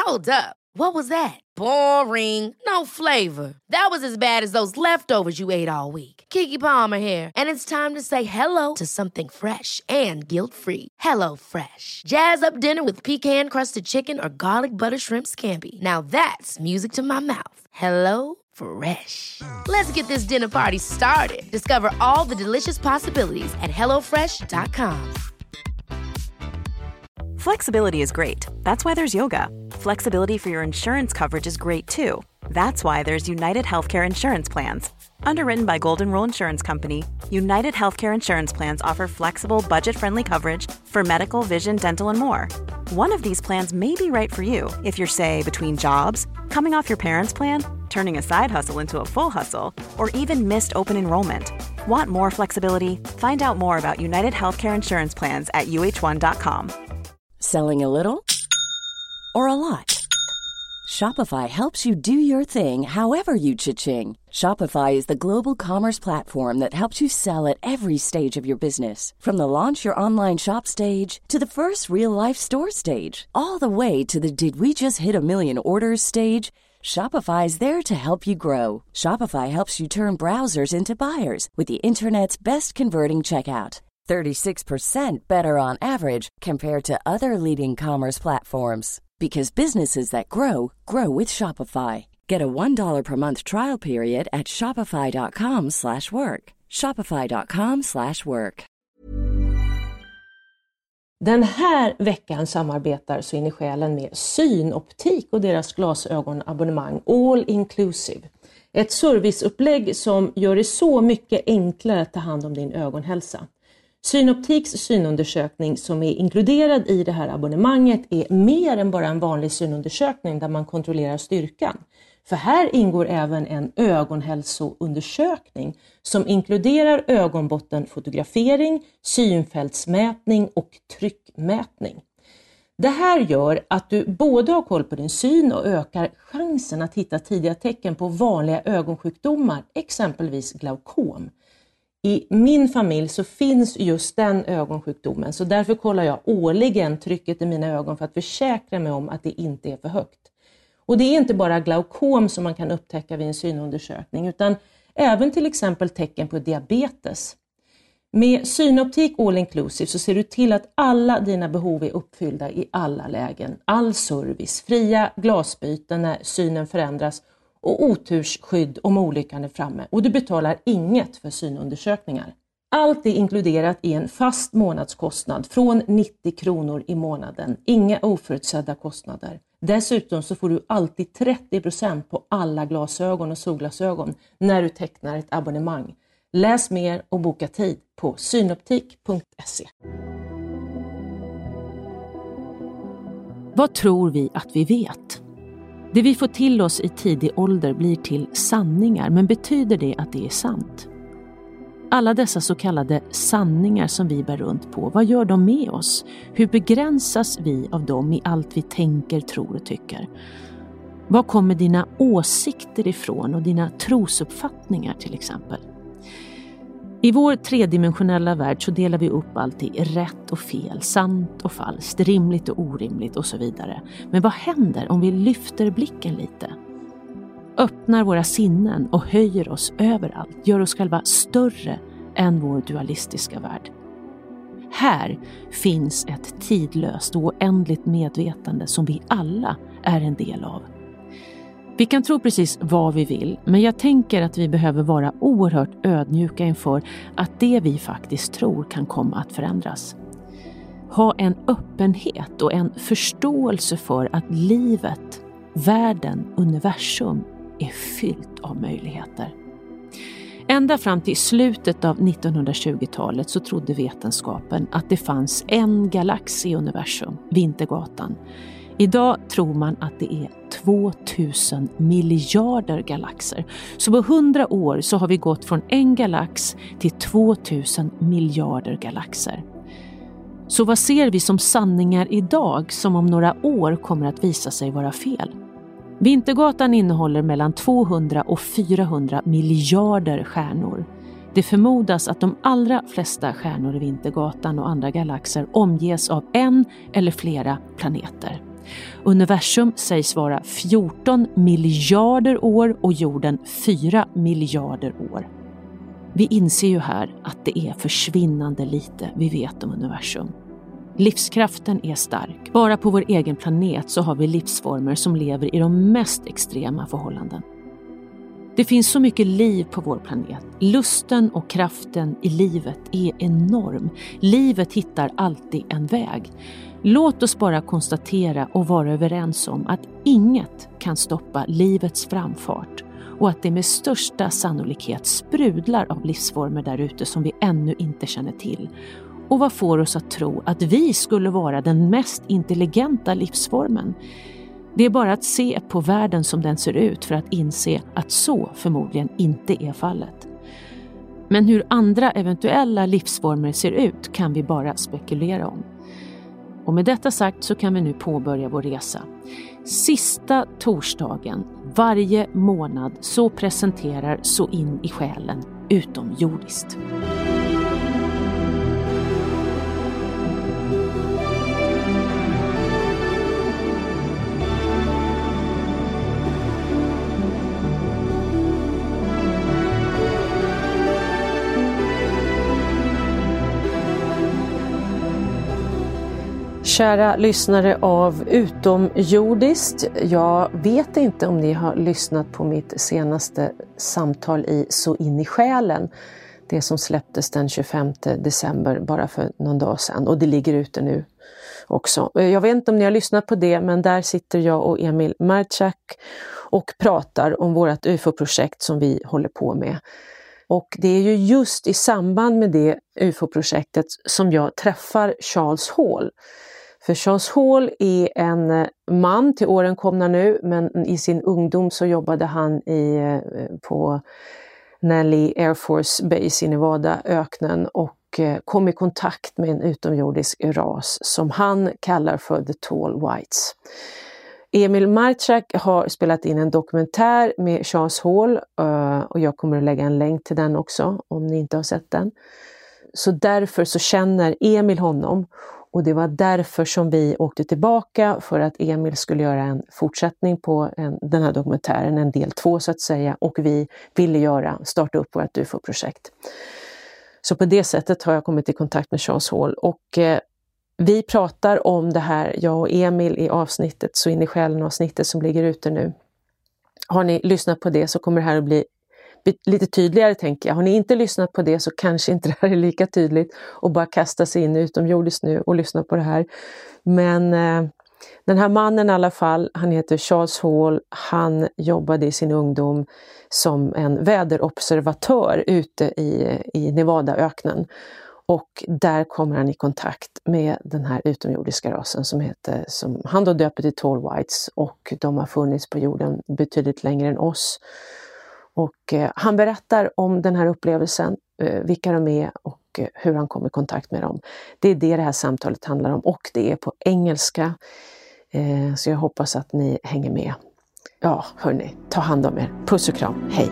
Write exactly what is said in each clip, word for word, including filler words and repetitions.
Hold up. What was that? Boring. No flavor. That was as bad as those leftovers you ate all week. Keke Palmer here, and it's time to say hello to something fresh and guilt-free. Hello Fresh. Jazz up dinner with pecan-crusted chicken or garlic butter shrimp scampi. Now that's music to my mouth. Hello Fresh. Let's get this dinner party started. Discover all the delicious possibilities at hello fresh dot com. Flexibility is great. That's why there's yoga. Flexibility for your insurance coverage is great too. That's why there's United Healthcare Insurance Plans. Underwritten by Golden Rule Insurance Company, United Healthcare Insurance Plans offer flexible, budget-friendly coverage for medical, vision, dental, and more. One of these plans may be right for you if you're, say, between jobs, coming off your parents' plan, turning a side hustle into a full hustle, or even missed open enrollment. Want more flexibility? Find out more about United Healthcare Insurance Plans at U H one dot com. Selling a little or a lot? Shopify helps you do your thing however you cha-ching. Shopify is the global commerce platform that helps you sell at every stage of your business. From the launch your online shop stage to the first real-life store stage, all the way to the did we just hit a million orders stage. Shopify is there to help you grow. Shopify helps you turn browsers into buyers with the internet's best converting checkout. thirty-six percent better on average compared to other leading commerce platforms. Because businesses that grow, grow with Shopify. Get a one dollar per month trial period at shopify.com slash work. Shopify.com slash work. Den här veckan samarbetar så in i själen med Synoptik och deras glasögonabonnemang All Inclusive. Ett serviceupplägg som gör det så mycket enklare att ta hand om din ögonhälsa. Synoptiks synundersökning som är inkluderad i det här abonnemanget är mer än bara en vanlig synundersökning där man kontrollerar styrkan. För här ingår även en ögonhälsoundersökning som inkluderar ögonbottenfotografering, synfältsmätning och tryckmätning. Det här gör att du både har koll på din syn och ökar chansen att hitta tidiga tecken på vanliga ögonsjukdomar, exempelvis glaukom. I min familj så finns just den ögonsjukdomen, så därför kollar jag årligen trycket i mina ögon för att försäkra mig om att det inte är för högt. Och det är inte bara glaukom som man kan upptäcka vid en synundersökning utan även till exempel tecken på diabetes. Med Synoptik All Inclusive så ser du till att alla dina behov är uppfyllda i alla lägen. All service, fria glasbyten när synen förändras och otursskydd om olyckan är framme. Och du betalar inget för synundersökningar. Allt är inkluderat i en fast månadskostnad från nittio kronor i månaden. Inga oförutsedda kostnader. Dessutom så får du alltid trettio procent på alla glasögon och solglasögon när du tecknar ett abonnemang. Läs mer och boka tid på synoptik punkt se. Vad tror vi att vi vet? Det vi får till oss i tidig ålder blir till sanningar, men betyder det att det är sant? Alla dessa så kallade sanningar som vi bär runt på, vad gör de med oss? Hur begränsas vi av dem i allt vi tänker, tror och tycker? Var kommer dina åsikter ifrån och dina trosuppfattningar till exempel? I vår tredimensionella värld så delar vi upp allt i rätt och fel, sant och falskt, rimligt och orimligt och så vidare. Men vad händer om vi lyfter blicken lite? Öppnar våra sinnen och höjer oss överallt, gör oss själva större än vår dualistiska värld. Här finns ett tidlöst och oändligt medvetande som vi alla är en del av. Vi kan tro precis vad vi vill, men jag tänker att vi behöver vara oerhört ödmjuka inför att det vi faktiskt tror kan komma att förändras. Ha en öppenhet och en förståelse för att livet, världen, universum är fyllt av möjligheter. Ända fram till slutet av nittonhundratjugotalet så trodde vetenskapen att det fanns en galax i universum, Vintergatan. Idag tror man att det är tvåtusen miljarder galaxer. Så på hundra år så har vi gått från en galax till tvåtusen miljarder galaxer. Så vad ser vi som sanningar idag som om några år kommer att visa sig vara fel? Vintergatan innehåller mellan tvåhundra och fyrahundra miljarder stjärnor. Det förmodas att de allra flesta stjärnor i Vintergatan och andra galaxer omges av en eller flera planeter. Universum sägs vara fjorton miljarder år och jorden fyra miljarder år. Vi inser ju här att det är försvinnande lite vi vet om universum. Livskraften är stark. Bara på vår egen planet så har vi livsformer som lever i de mest extrema förhållanden. Det finns så mycket liv på vår planet. Lusten och kraften i livet är enorm. Livet hittar alltid en väg. Låt oss bara konstatera och vara överens om att inget kan stoppa livets framfart och att det med största sannolikhet sprudlar av livsformer där ute som vi ännu inte känner till. Och vad får oss att tro att vi skulle vara den mest intelligenta livsformen? Det är bara att se på världen som den ser ut för att inse att så förmodligen inte är fallet. Men hur andra eventuella livsformer ser ut kan vi bara spekulera om. Och med detta sagt så kan vi nu påbörja vår resa. Sista torsdagen varje månad så presenterar Så in i själen utomjordiskt. Kära lyssnare av Utomjordiskt, jag vet inte om ni har lyssnat på mitt senaste samtal i Så in i själen. Det som släpptes den tjugofemte december bara för någon dag sedan och det ligger ute nu också. Jag vet inte om ni har lyssnat på det, men där sitter jag och Emil Marczak och pratar om vårt U F O-projekt som vi håller på med. Och det är ju just i samband med det U F O-projektet som jag träffar Charles Hall. För Charles Hall är en man, till åren komna nu, men i sin ungdom så jobbade han i, på Nelly Air Force Base i Nevada-öknen och kom i kontakt med en utomjordisk ras som han kallar för The Tall Whites. Emil Marczak har spelat in en dokumentär med Charles Hall och jag kommer att lägga en länk till den också om ni inte har sett den. Så därför så känner Emil honom. Och det var därför som vi åkte tillbaka för att Emil skulle göra en fortsättning på en, den här dokumentären, en del två så att säga. Och vi ville göra, starta upp vårt U F O-projekt. Så på det sättet har jag kommit i kontakt med Charles Hall. Och eh, vi pratar om det här, jag och Emil i avsnittet, Så in i själen avsnittet som ligger ute nu. Har ni lyssnat på det så kommer det här att bli lite tydligare, tänker jag. Har ni inte lyssnat på det så kanske inte det här är lika tydligt och bara kasta sig in utomjordiskt nu och lyssna på det här. Men eh, den här mannen i alla fall, han heter Charles Hall. Han jobbade i sin ungdom som en väderobservatör ute i, i Nevadaöknen. Och där kommer han i kontakt med den här utomjordiska rasen som heter, som han då döper till Tall Whites, och de har funnits på jorden betydligt längre än oss. Och eh, han berättar om den här upplevelsen, eh, vilka de är och eh, hur han kom i kontakt med dem. Det är det det här samtalet handlar om och det är på engelska. Eh, så jag hoppas att ni hänger med. Ja, hörni, ta hand om er. Puss och kram, hej!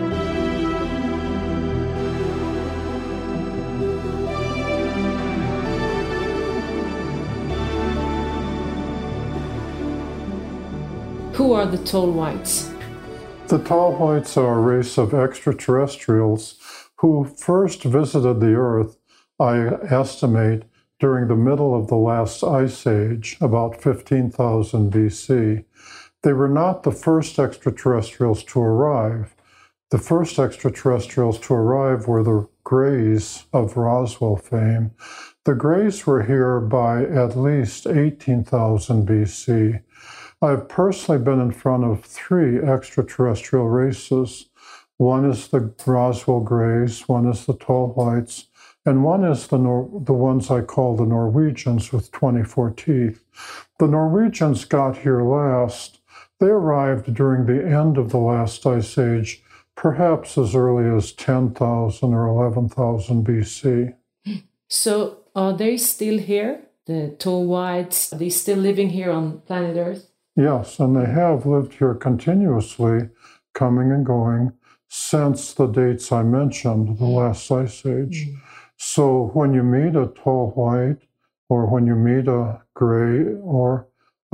Who are the Tall Whites? The Tall Whites are a race of extraterrestrials who first visited the Earth, I estimate, during the middle of the last ice age, about fifteen thousand B C. They were not the first extraterrestrials to arrive. The first extraterrestrials to arrive were the Greys of Roswell fame. The Greys were here by at least eighteen thousand B C. I've personally been in front of three extraterrestrial races. One is the Roswell Greys, one is the Tall Whites, and one is the Nor- the ones I call the Norwegians with twenty-four teeth. The Norwegians got here last. They arrived during the end of the last ice age, perhaps as early as ten thousand or eleven thousand B C. So are they still here? The Tall Whites, are they still living here on planet Earth? Yes, and they have lived here continuously, coming and going, since the dates I mentioned, the last ice age. Mm. So when you meet a tall white, or when you meet a gray, or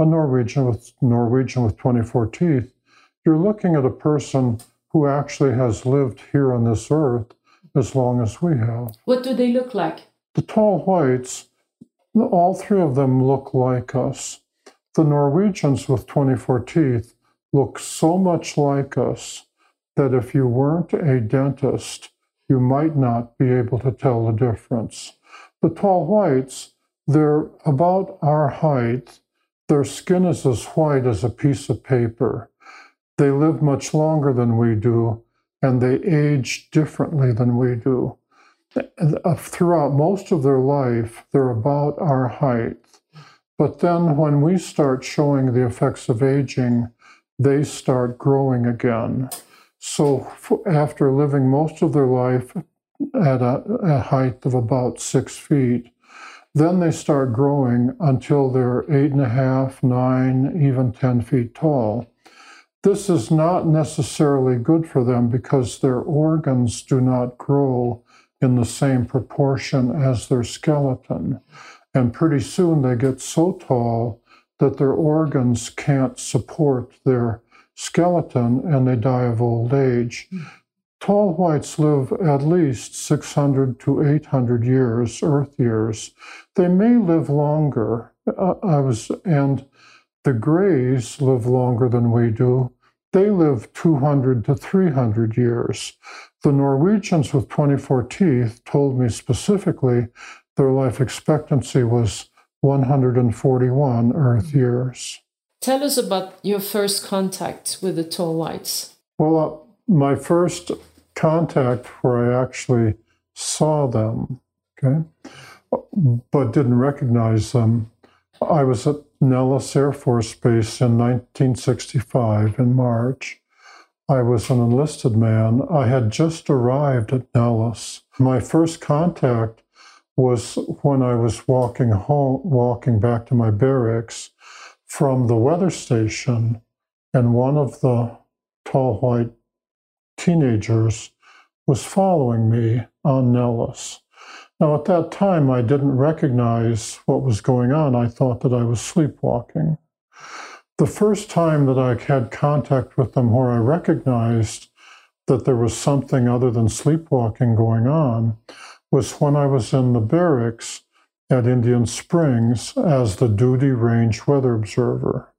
a Norwegian with Norwegian with twenty-four teeth, you're looking at a person who actually has lived here on this earth as long as we have. What do they look like? The tall whites, all three of them look like us. The Norwegians with twenty-four teeth look so much like us that if you weren't a dentist, you might not be able to tell the difference. The tall whites, they're about our height. Their skin is as white as a piece of paper. They live much longer than we do, and they age differently than we do. Throughout most of their life, they're about our height. But then when we start showing the effects of aging, they start growing again. So after living most of their life at a, a height of about six feet, then they start growing until they're eight and a half, nine, even ten feet tall. This is not necessarily good for them because their organs do not grow in the same proportion as their skeleton. And pretty soon they get so tall that their organs can't support their skeleton and they die of old age. Mm. Tall whites live at least six hundred to eight hundred years, Earth years. They may live longer. Uh, I was, and the grays live longer than we do. They live two hundred to three hundred years. The Norwegians with twenty-four teeth told me specifically their life expectancy was one hundred forty-one Earth years. Tell us about your first contact with the tall whites. Well, uh, my first contact where I actually saw them, okay, but didn't recognize them, I was at Nellis Air Force Base in nineteen sixty-five in March. I was an enlisted man. I had just arrived at Nellis. My first contact was when I was walking home, walking back to my barracks from the weather station, and one of the tall white teenagers was following me on Nellis. Now, at that time, I didn't recognize what was going on. I thought that I was sleepwalking. The first time that I had contact with them where I recognized that there was something other than sleepwalking going on was when I was in the barracks at Indian Springs as the duty range weather observer.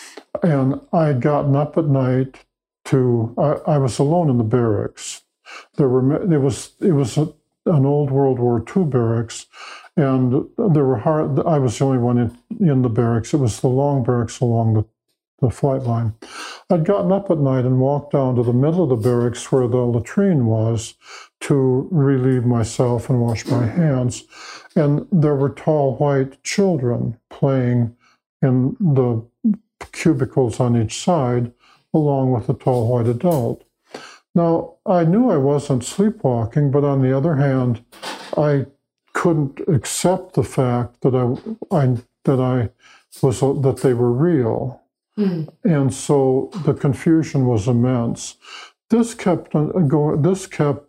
And I had gotten up at night to, I, I was alone in the barracks. There were, it was, it was a, an old World War Two barracks, and there were hard, I was the only one in, in the barracks. It was the long barracks along the, the flight line. I'd gotten up at night and walked down to the middle of the barracks where the latrine was to relieve myself and wash my hands. And there were tall white children playing in the cubicles on each side, along with a tall white adult. Now, I knew I wasn't sleepwalking, but on the other hand, I couldn't accept the fact that I, I that I was that they were real, mm. and so the confusion was immense. This kept going. This kept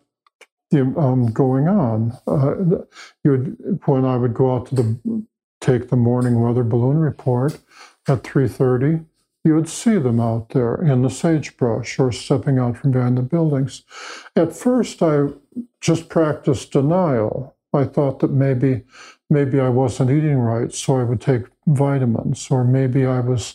um, going on. Uh, you'd, when I would go out to the take the morning weather balloon report at three thirty. You would see them out there in the sagebrush or stepping out from behind the buildings. At first, I just practiced denial. I thought that maybe maybe I wasn't eating right, so I would take vitamins, or maybe I was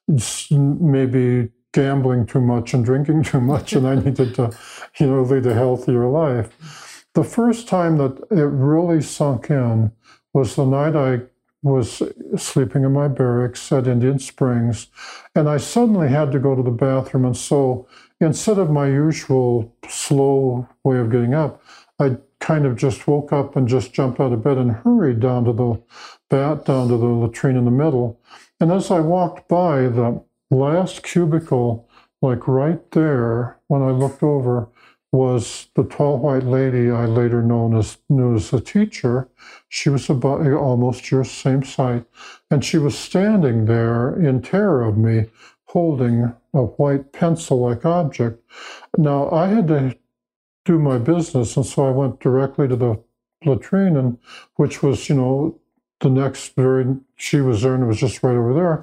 maybe gambling too much and drinking too much, and I needed to, you know, lead a healthier life. The first time that it really sunk in was the night I was sleeping in my barracks at Indian Springs, and I suddenly had to go to the bathroom. And so instead of my usual slow way of getting up, I kind of just woke up and just jumped out of bed and hurried down to the bat, down to the latrine in the middle. And as I walked by the last cubicle, like right there, when I looked over, was the tall white lady I later known as, knew as a teacher. She was about almost your same height, and she was standing there in terror of me, holding a white pencil-like object. Now, I had to do my business, and so I went directly to the latrine, and which was, you know, the next very, she was there, and it was just right over there.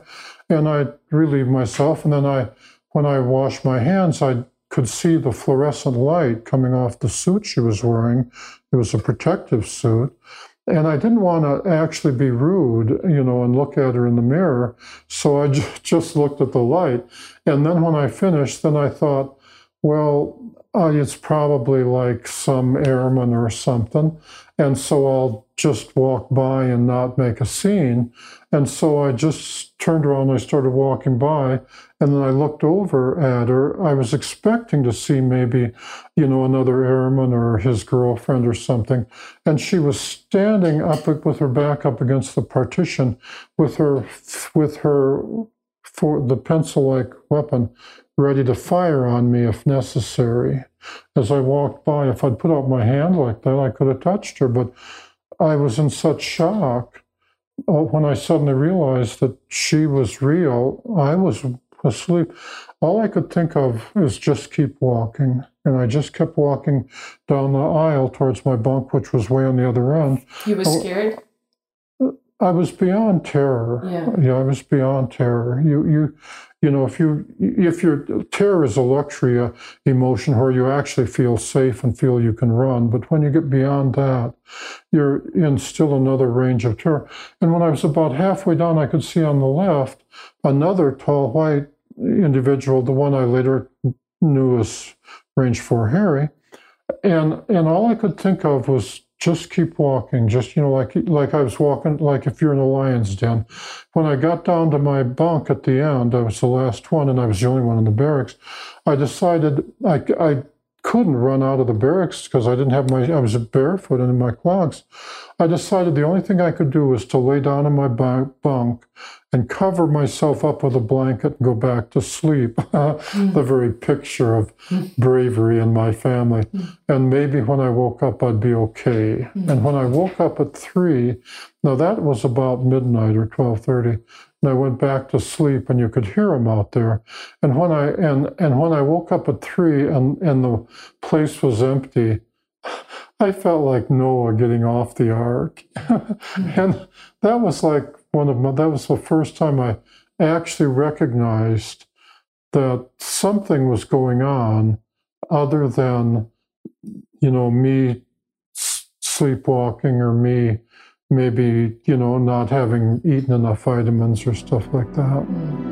and I relieved myself. And then I, when I washed my hands, I could see the fluorescent light coming off the suit she was wearing. It was a protective suit. And I didn't want to actually be rude, you know, and look at her in the mirror. So I j- just looked at the light. And then when I finished, then I thought, well, uh, it's probably like some airman or something. And so I'll just walk by and not make a scene. And so I just turned around and I started walking by. And then I looked over at her. I was expecting to see maybe, you know, another airman or his girlfriend or something. And she was standing up with her back up against the partition with her, with her, for the pencil-like weapon ready to fire on me if necessary. As I walked by, if I'd put out my hand like that, I could have touched her. But I was in such shock uh, when I suddenly realized that she was real. I was asleep. All I could think of is just keep walking. And I just kept walking down the aisle towards my bunk, which was way on the other end. You were scared? I was beyond terror. Yeah. Yeah, I was beyond terror. You, you, you know, if you, if your terror is a luxury uh, emotion where you actually feel safe and feel you can run, but when you get beyond that, you're in still another range of terror. And when I was about halfway down, I could see on the left another tall white individual, the one I later knew as Range four Harry, and and all I could think of was just keep walking, just, you know, like like I was walking, like if you're in a lion's den. When I got down to my bunk at the end, I was the last one, and I was the only one in the barracks. I decided I, I couldn't run out of the barracks because I didn't have my, I was barefoot and in my clogs. I decided the only thing I could do was to lay down in my bunk and cover myself up with a blanket and go back to sleep. mm. The very picture of mm. bravery in my family. Mm. And maybe when I woke up, I'd be okay. Mm. And when I woke up at three, now that was about midnight or twelve thirty, and I went back to sleep, and you could hear them out there. And when I and and when I woke up at three, and and the place was empty, I felt like Noah getting off the ark. mm. And that was like one of my, that was the first time I actually recognized that something was going on other than, you know, me s- sleepwalking or me maybe, you know, not having eaten enough vitamins or stuff like that.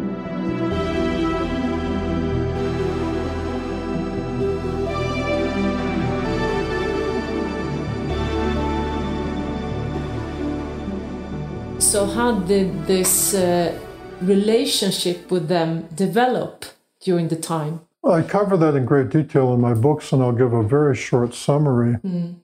So how did this uh, relationship with them develop during the time? I cover that in great detail in my books, and I'll give a very short summary. Mm.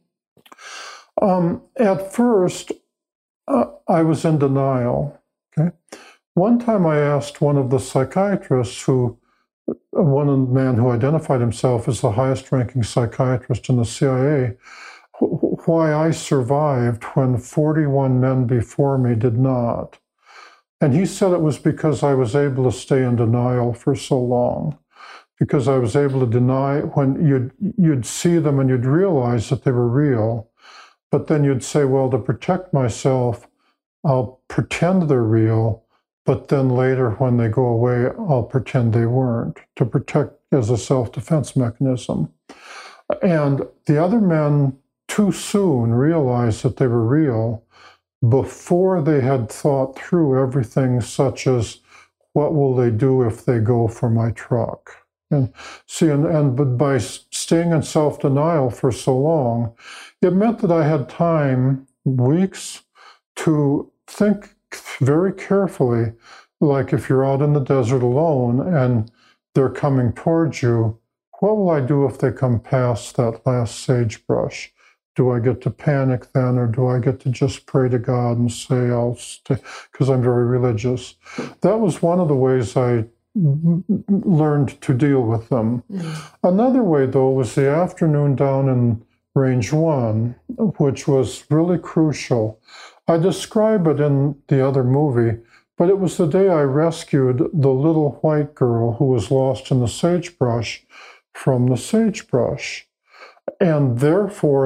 Um, at first, uh, I was in denial. Okay, one time I asked one of the psychiatrists, who, one man who identified himself as the highest-ranking psychiatrist in the C I A, why I survived when forty-one men before me did not. And he said it was because I was able to stay in denial for so long, because I was able to deny when you'd, you'd see them and you'd realize that they were real, but then you'd say, well, to protect myself, I'll pretend they're real, but then later when they go away, I'll pretend they weren't, to protect as a self-defense mechanism. And the other men too soon realized that they were real before they had thought through everything, such as what will they do if they go for my truck? And see, and, and but by staying in self-denial for so long, it meant that I had time, weeks, to think very carefully, like if you're out in the desert alone and they're coming towards you, what will I do if they come past that last sagebrush? Do I get to panic then, or do I get to just pray to God and say I'll stay, because I'm very religious? That was one of the ways I learned to deal with them. Mm. Another way, though, was the afternoon down in Range one, which was really crucial. I describe it in the other movie, but it was the day I rescued the little white girl who was lost in the sagebrush from the sagebrush. And therefore,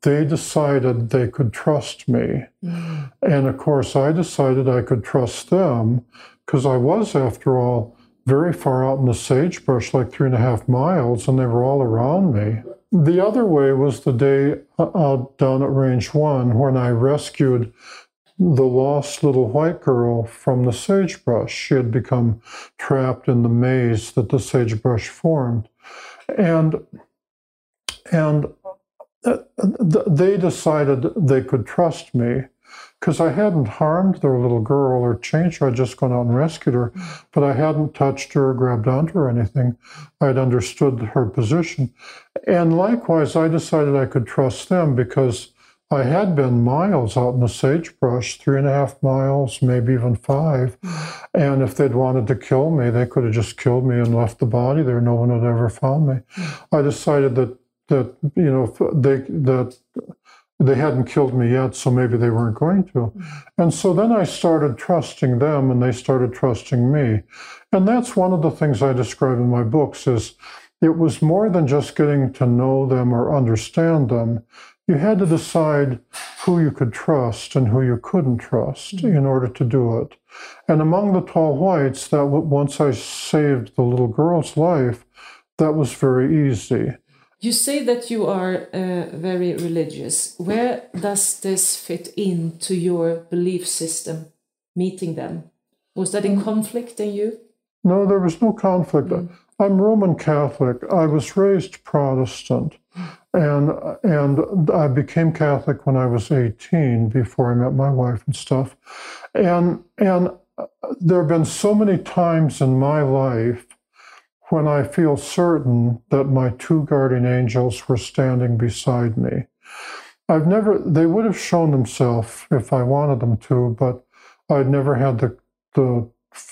they decided they could trust me. Mm. And of course, I decided I could trust them because I was, after all, very far out in the sagebrush, like three and a half miles, and they were all around me. The other way was the day out down at Range One when I rescued the lost little white girl from the sagebrush. She had become trapped in the maze that the sagebrush formed. And, and they decided they could trust me because I hadn't harmed their little girl or changed her. I'd just gone out and rescued her, but I hadn't touched her or grabbed onto her or anything. I'd understood her position. And likewise, I decided I could trust them because I had been miles out in the sagebrush, three and a half miles, maybe even five. And if they'd wanted to kill me, they could have just killed me and left the body there. No one had ever found me. I decided that that you know they that they hadn't killed me yet, so maybe they weren't going to. And so then I started trusting them, and they started trusting me. And that's one of the things I describe in my books. Is it was more than just getting to know them or understand them. You had to decide who you could trust and who you couldn't trust mm-hmm. in order to do it. And among the tall whites, that once I saved the little girl's life, that was very easy. You say that you are uh, very religious. Where does this fit into your belief system, meeting them? Was that in conflict in you? No, there was no conflict. Mm. I'm Roman Catholic. I was raised Protestant, and and I became Catholic when I was eighteen, before I met my wife and stuff. And, and there have been so many times in my life when I feel certain that my two guardian angels were standing beside me. I've never, they would have shown themselves if I wanted them to, but I'd never had the, the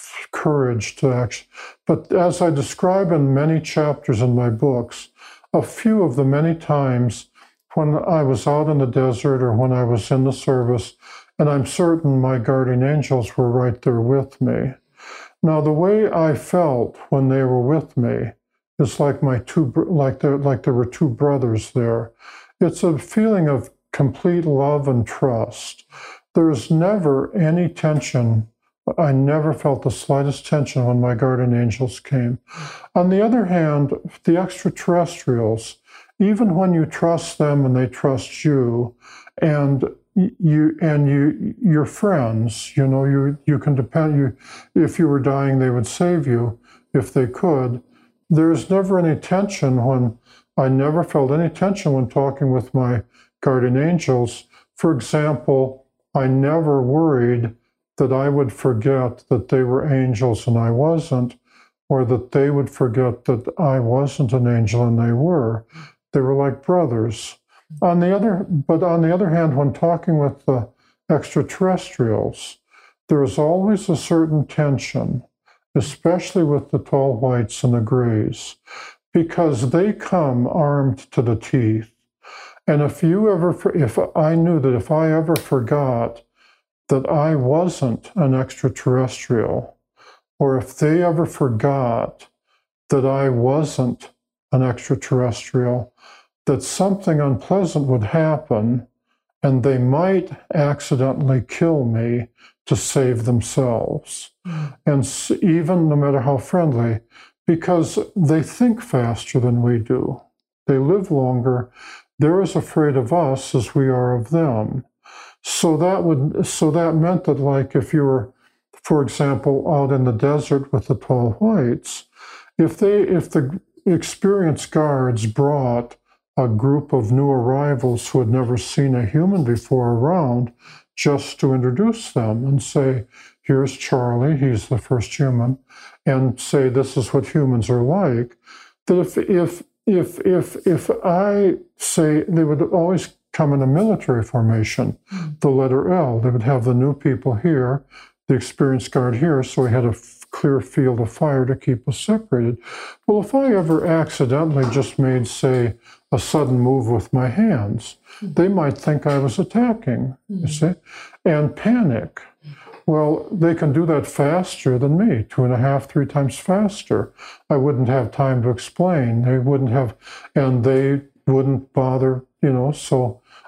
courage to actually. But as I describe in many chapters in my books, a few of the many times when I was out in the desert or when I was in the service, and I'm certain my guardian angels were right there with me. Now, the way I felt when they were with me is like my two, like there, like there were two brothers there. It's a feeling of complete love and trust. There's never any tension. I never felt the slightest tension when my guardian angels came. On the other hand, the extraterrestrials, even when you trust them and they trust you, and you and you your friends, you know, you you can depend. You, if you were dying, they would save you if they could. There's never any tension when I never felt any tension when talking with my guardian angels. For example, I never worried that I would forget that they were angels and I wasn't, or that they would forget that I wasn't an angel and they were. They were like brothers. On the other, but on the other hand, when talking with the extraterrestrials, there is always a certain tension, especially with the tall whites and the grays, because they come armed to the teeth. And if you ever, if I knew that if I ever forgot that I wasn't an extraterrestrial, or if they ever forgot that I wasn't an extraterrestrial, that something unpleasant would happen and they might accidentally kill me to save themselves. Mm. And even no matter how friendly, because they think faster than we do. They live longer. They're as afraid of us as we are of them. So that would, so that meant that, like, if you were, for example, out in the desert with the tall whites, if they, if the experienced guards brought a group of new arrivals who had never seen a human before around, just to introduce them and say, here's Charlie, he's the first human, and say, this is what humans are like, that if, if, if, if, if I say, they would always come in a military formation, the letter L, they would have the new people here, the experienced guard here, so we had a clear field of fire to keep us separated. Well, if I ever accidentally just made, say, a sudden move with my hands, mm-hmm. they might think I was attacking, mm-hmm. you see, and panic. Well, they can do that faster than me, two and a half, three times faster. I wouldn't have time to explain. They wouldn't have, and they wouldn't bother, you know, so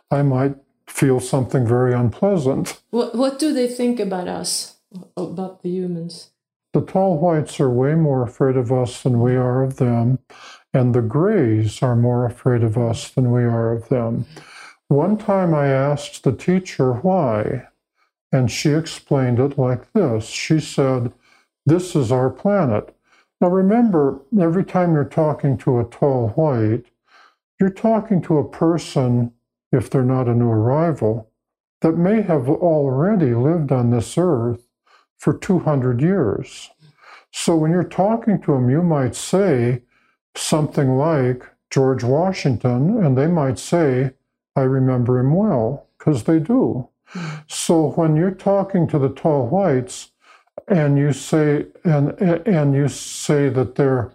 I might feel something very unpleasant. What, what do they think about us, about the humans? The tall whites are way more afraid of us than we are of them, and the grays are more afraid of us than we are of them. One time I asked the teacher why, and she explained it like this. She said, "This is our planet." Now remember, every time you're talking to a tall white, you're talking to a person, if they're not a new arrival, that may have already lived on this earth for two hundred years. So when you're talking to them, you might say something like George Washington, and they might say, "I remember him well," because they do. So when you're talking to the tall whites, and you say and and you say that they're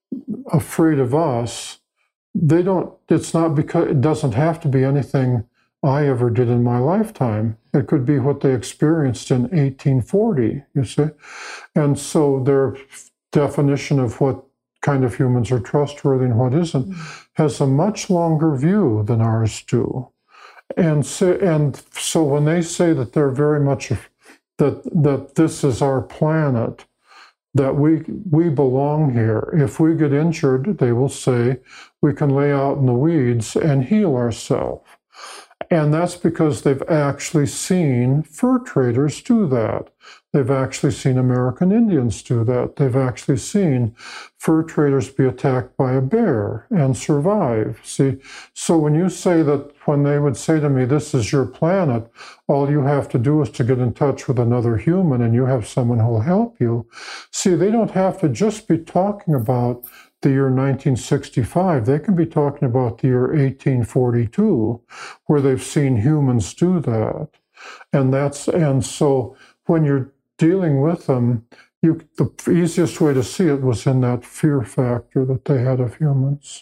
afraid of us, they don't. It's not because it doesn't have to be anything I ever did in my lifetime. It could be what they experienced in eighteen forty. You see, and so their definition of what kind of humans are trustworthy and what isn't has a much longer view than ours do. And so, and so when they say that they're very much that that this is our planet, that we we belong here. If we get injured, they will say we can lay out in the weeds and heal ourselves. And that's because they've actually seen fur traders do that. They've actually seen American Indians do that. They've actually seen fur traders be attacked by a bear and survive. See, so when you say that, when they would say to me, "This is your planet," all you have to do is to get in touch with another human and you have someone who will help you. See, they don't have to just be talking about the year nineteen sixty-five. They can be talking about the year eighteen forty-two, where they've seen humans do that. And that's, and so when you're dealing with them, you, the easiest way to see it was in that fear factor that they had of humans.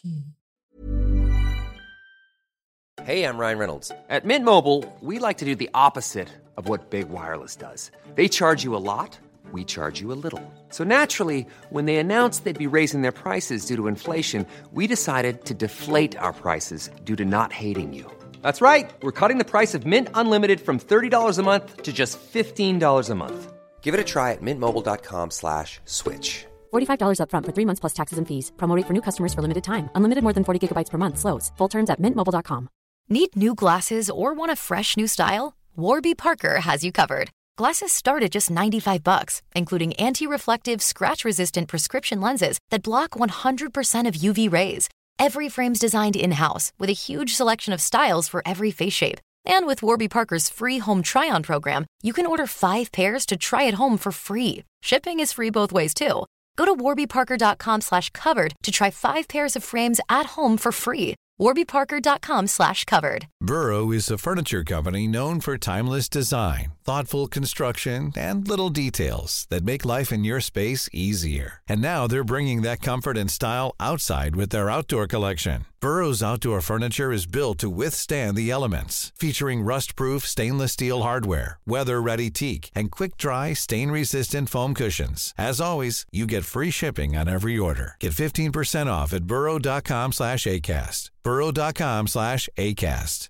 Hey, I'm Ryan Reynolds. At Mint Mobile, we like to do the opposite of what Big Wireless does. They charge you a lot, we charge you a little. So naturally, when they announced they'd be raising their prices due to inflation, we decided to deflate our prices due to not hating you. That's right. We're cutting the price of Mint Unlimited from thirty dollars a month to just fifteen dollars a month. Give it a try at mintmobile.com slash switch. forty-five dollars up front for three months plus taxes and fees. Promo rate for new customers for limited time. Unlimited more than forty gigabytes per month slows. Full terms at mint mobile dot com. Need new glasses or want a fresh new style? Warby Parker has you covered. Glasses start at just ninety-five bucks, including anti-reflective, scratch-resistant prescription lenses that block one hundred percent of U V rays. Every frame's designed in-house with a huge selection of styles for every face shape. And with Warby Parker's free home try-on program, you can order five pairs to try at home for free. Shipping is free both ways, too. Go to warbyparker.com slash covered to try five pairs of frames at home for free. warbyparker.com slash covered. Burrow is a furniture company known for timeless design, thoughtful construction, and little details that make life in your space easier. And now they're bringing that comfort and style outside with their outdoor collection. Burrow's outdoor furniture is built to withstand the elements, featuring rust-proof stainless steel hardware, weather-ready teak, and quick-dry, stain-resistant foam cushions. As always, you get free shipping on every order. Get fifteen percent off at burrow.com slash ACAST. burrow.com slash ACAST.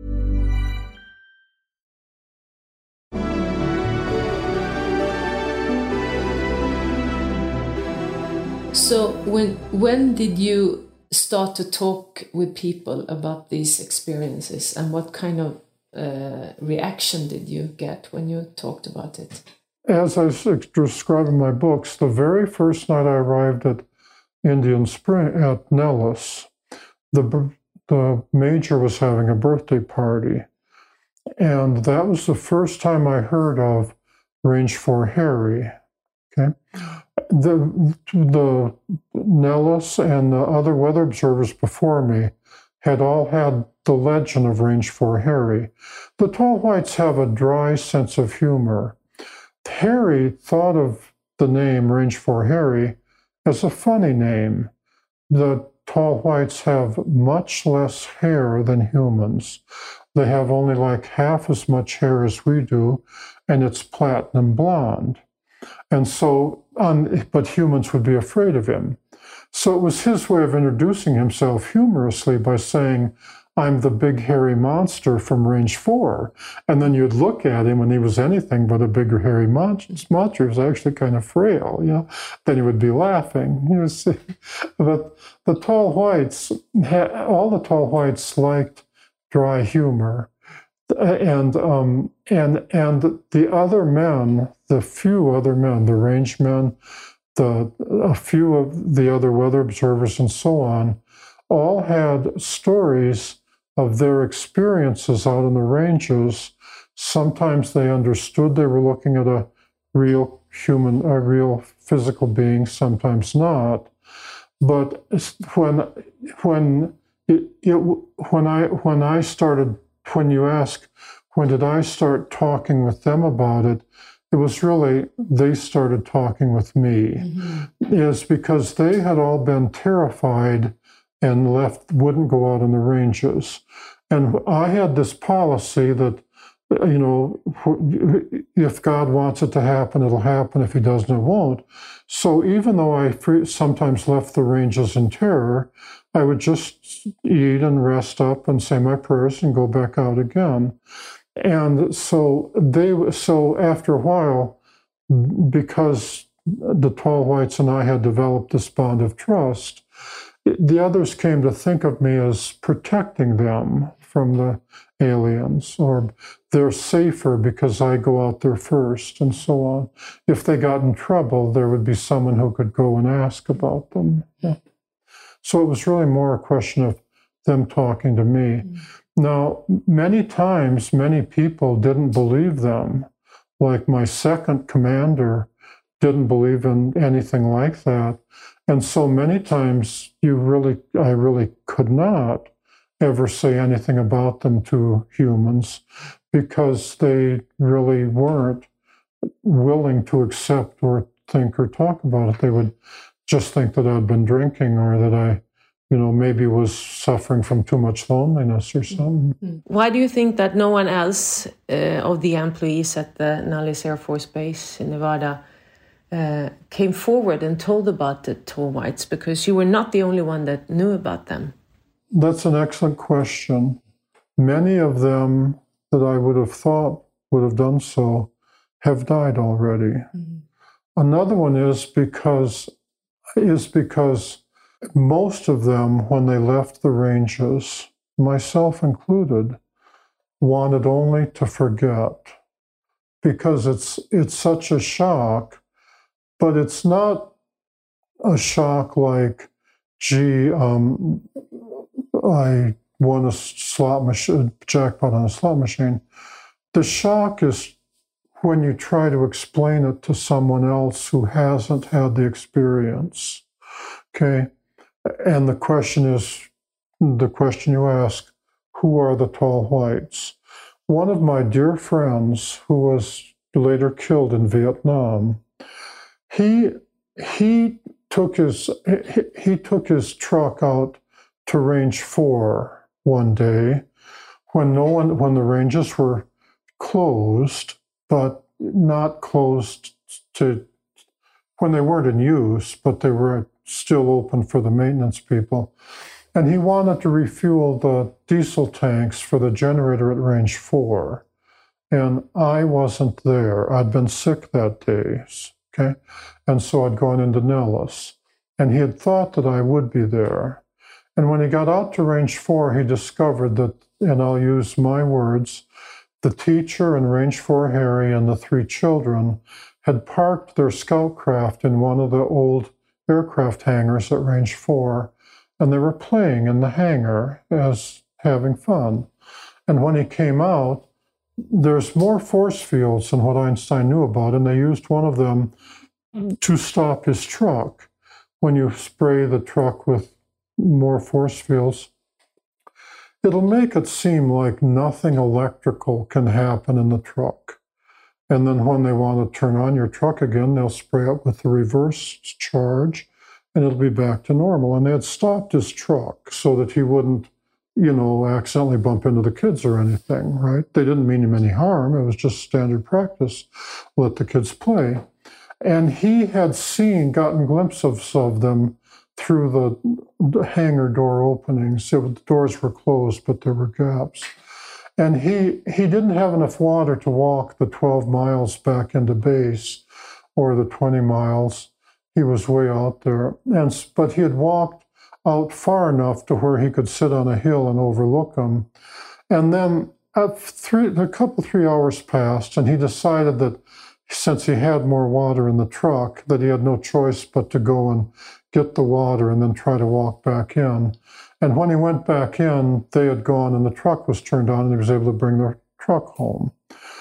So when when did you start to talk with people about these experiences, and what kind of uh, reaction did you get when you talked about it? As I describe in my books, the very first night I arrived at Indian Spring, at Nellis, the, the major was having a birthday party. And that was the first time I heard of Range four Harry. Okay, the the Nellis and the other weather observers before me had all had the legend of Range four Harry. The tall whites have a dry sense of humor. Harry thought of the name Range four Harry as a funny name. The tall whites have much less hair than humans. They have only like half as much hair as we do, and it's platinum blonde. And so, um, but humans would be afraid of him. So it was his way of introducing himself humorously by saying, I'm the big hairy monster from range four. And then you'd look at him and he was anything but a big hairy monster. He was actually kind of frail, you know. Then he would be laughing. You see. But the tall whites, all the tall whites liked dry humor. And um, and and the other men, the few other men, the range men, the a few of the other weather observers and so on, all had stories of their experiences out in the ranges. Sometimes they understood they were looking at a real human, a real physical being, sometimes not. But when when it, it when I when I started, when you ask, when did I start talking with them about it? It was really, they started talking with me. Mm-hmm. Is because they had all been terrified and left, wouldn't go out in the ranges. And I had this policy that, you know, if God wants it to happen, it'll happen. If he doesn't, it won't. So even though I sometimes left the ranges in terror, I would just eat and rest up and say my prayers and go back out again. And so they, so after a while, because the tall whites and I had developed this bond of trust, the others came to think of me as protecting them from the aliens, or they're safer because I go out there first, and so on. If they got in trouble, there would be someone who could go and ask about them. Yeah. So it was really more a question of them talking to me. Mm-hmm. Now, many times, many people didn't believe them. Like my second commander didn't believe in anything like that. And so many times you really, I really could not ever say anything about them to humans because they really weren't willing to accept or think or talk about it. They would just think that I'd been drinking or that I, you know, maybe was suffering from too much loneliness or something. Why do you think that no one else uh, of the employees at the Nellis Air Force Base in Nevada uh, came forward and told about the tall whites? Because you were not the only one that knew about them. That's an excellent question. Many of them that I would have thought would have done so have died already. Mm-hmm. Another one is because is because most of them, when they left the ranges, myself included, wanted only to forget, because it's it's such a shock, but it's not a shock like, gee, um, I won a slot machine, jackpot on a slot machine. The shock is when you try to explain it to someone else who hasn't had the experience, okay? And the question is, the question you ask, who are the tall whites? One of my dear friends who was later killed in Vietnam, he he took his he, he took his truck out to range four one day when no one when the ranges were closed, but not closed to when they weren't in use, but they were still open for the maintenance people. And he wanted to refuel the diesel tanks for the generator at range four. And I wasn't there. I'd been sick that day, okay? And so I'd gone into Nellis. And he had thought that I would be there. And when he got out to range four, he discovered that, and I'll use my words, the teacher and range four Harry and the three children had parked their scout craft in one of the old aircraft hangars at range four, and they were playing in the hangar as having fun. And when he came out, there's more force fields than what Einstein knew about, and they used one of them to stop his truck. When you spray the truck with more force fields, it'll make it seem like nothing electrical can happen in the truck. And then when they want to turn on your truck again, they'll spray it with the reverse charge, and it'll be back to normal. And they had stopped his truck so that he wouldn't, you know, accidentally bump into the kids or anything, right? They didn't mean him any harm. It was just standard practice. Let the kids play. And he had seen, gotten glimpses of them through the, the hangar door openings. So the doors were closed, but there were gaps. And he he didn't have enough water to walk the twelve miles back into base, or the twenty miles. He was way out there. And but he had walked out far enough to where he could sit on a hill and overlook them. And then at three, a couple, three hours passed, and he decided that since he had more water in the truck, that he had no choice but to go and get the water and then try to walk back in. And when he went back in, they had gone and the truck was turned on and he was able to bring the truck home.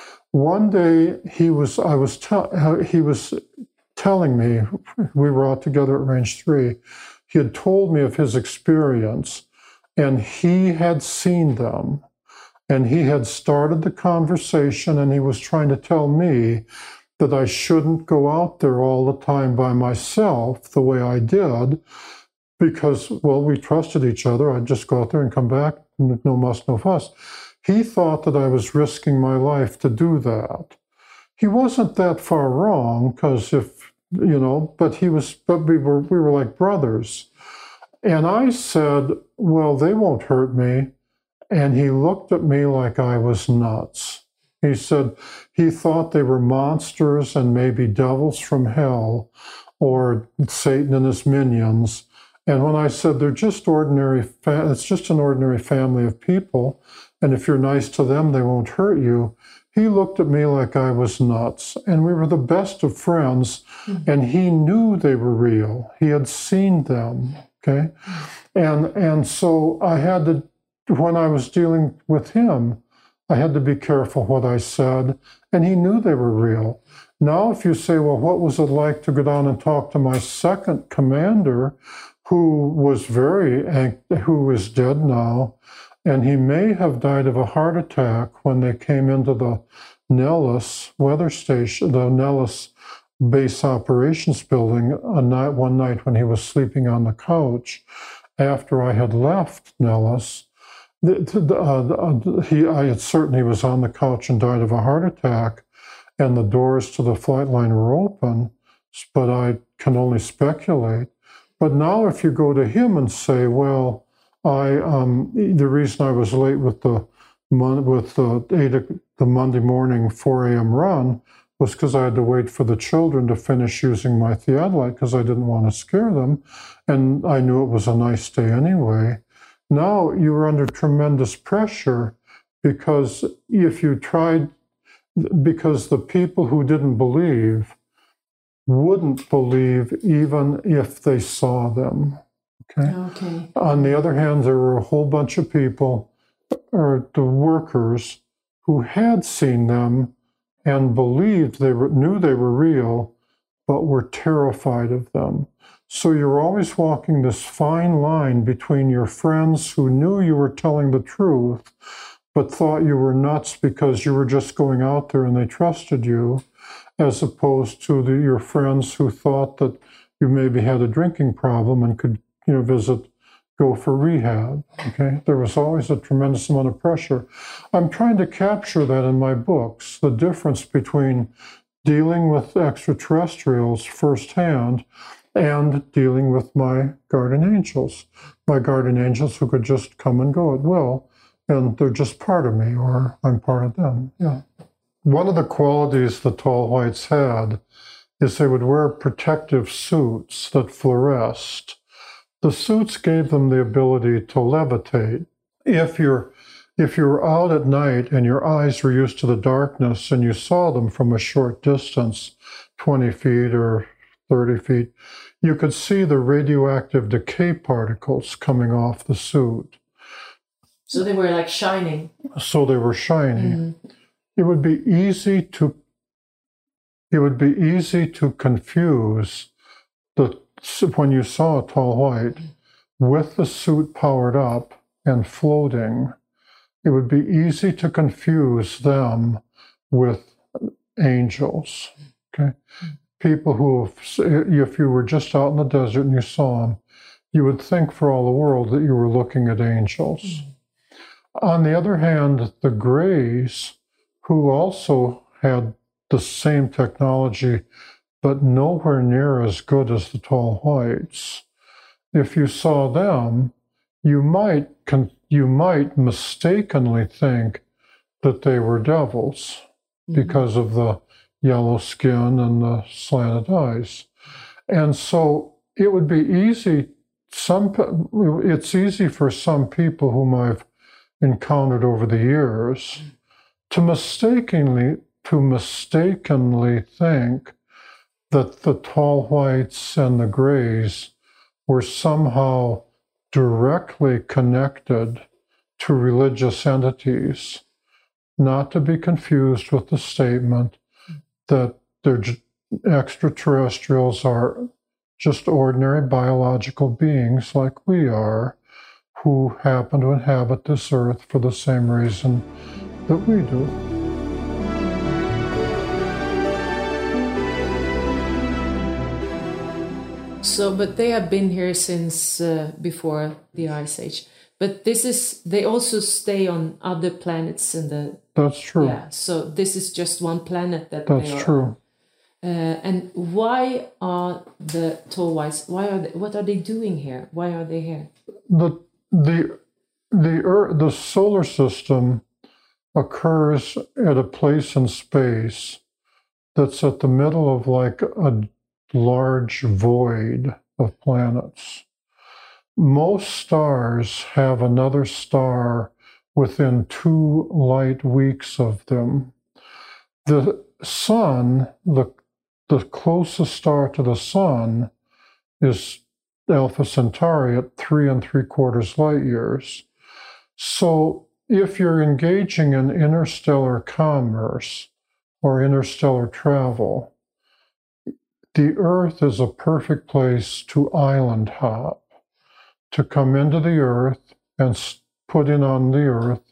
One day he was, I was, te- he was telling me, we were out together at Range three, he had told me of his experience, and he had seen them, and he had started the conversation, and he was trying to tell me that I shouldn't go out there all the time by myself the way I did, because, well, we trusted each other. I'd just go out there and come back, no muss, no fuss. He thought that I was risking my life to do that. He wasn't that far wrong, because if, you know, but he was, but we were, we were like brothers. And I said, well, they won't hurt me. And he looked at me like I was nuts. He said he thought they were monsters and maybe devils from hell, or Satan and his minions. And when I said they're just ordinary, fa- it's just an ordinary family of people, and if you're nice to them, they won't hurt you, he looked at me like I was nuts. And we were the best of friends, mm-hmm. and he knew they were real. He had seen them, okay? And, and so I had to, when I was dealing with him, I had to be careful what I said, and he knew they were real. Now, if you say, well, what was it like to go down and talk to my second commander, who was very, who is dead now, and he may have died of a heart attack when they came into the Nellis weather station, the Nellis base operations building, a night, one night when he was sleeping on the couch after I had left Nellis. The, the, uh, he, I had certainly was on the couch and died of a heart attack, and the doors to the flight line were open, but I can only speculate. But now if you go to him and say, well, I um, the reason I was late with the with the eight the Monday morning four a.m. run was because I had to wait for the children to finish using my theodolite because I didn't want to scare them, and I knew it was a nice day anyway. Now you're under tremendous pressure because if you tried, because the people who didn't believe wouldn't believe even if they saw them. Okay. Okay. On the other hand, there were a whole bunch of people, or the workers, who had seen them and believed they were, knew they were real, but were terrified of them. So you're always walking this fine line between your friends who knew you were telling the truth, but thought you were nuts because you were just going out there and they trusted you, as opposed to the, your friends who thought that you maybe had a drinking problem and could, you know, visit, go for rehab, okay? There was always a tremendous amount of pressure. I'm trying to capture that in my books, the difference between dealing with extraterrestrials firsthand and dealing with my guardian angels. My guardian angels who could just come and go at will, and they're just part of me, or I'm part of them, yeah. One of the qualities the tall whites had is they would wear protective suits that fluoresced. The suits gave them the ability to levitate. If you're, if you're out at night and your eyes were used to the darkness and you saw them from a short distance, twenty feet or thirty feet, you could see the radioactive decay particles coming off the suit. So they were like shining. So they were shiny. Mm-hmm. It would be easy to it would be easy to confuse the when you saw a tall white with the suit powered up and floating. It would be easy to confuse them with angels. Okay, people who, if you were just out in the desert and you saw them, you would think for all the world that you were looking at angels. Mm-hmm. On the other hand, the Greys, who also had the same technology, but nowhere near as good as the tall whites, if you saw them, you might con- you might mistakenly think that they were devils mm-hmm. because of the yellow skin and the slanted eyes. And so it would be easy, some it's easy for some people whom I've encountered over the years to mistakenly to mistakenly think that the tall whites and the grays were somehow directly connected to religious entities, not to be confused with the statement that they're extraterrestrials are just ordinary biological beings like we are, who happen to inhabit this earth for the same reason that we do. So, but they have been here since uh, before the Ice Age. But this is, they also stay on other planets in the... That's true. Yeah, so this is just one planet that That's they are true. on. Uh, and why are the tall whites, why are they, what are they doing here? Why are they here? The, the, the, Earth, the solar system occurs at a place in space that's at the middle of like a large void of planets. Most stars have another star within two light weeks of them. The sun, the, the closest star to the sun is Alpha Centauri at three and three quarters light years. So if you're engaging in interstellar commerce or interstellar travel, the Earth is a perfect place to island hop, to come into the Earth and put in on the Earth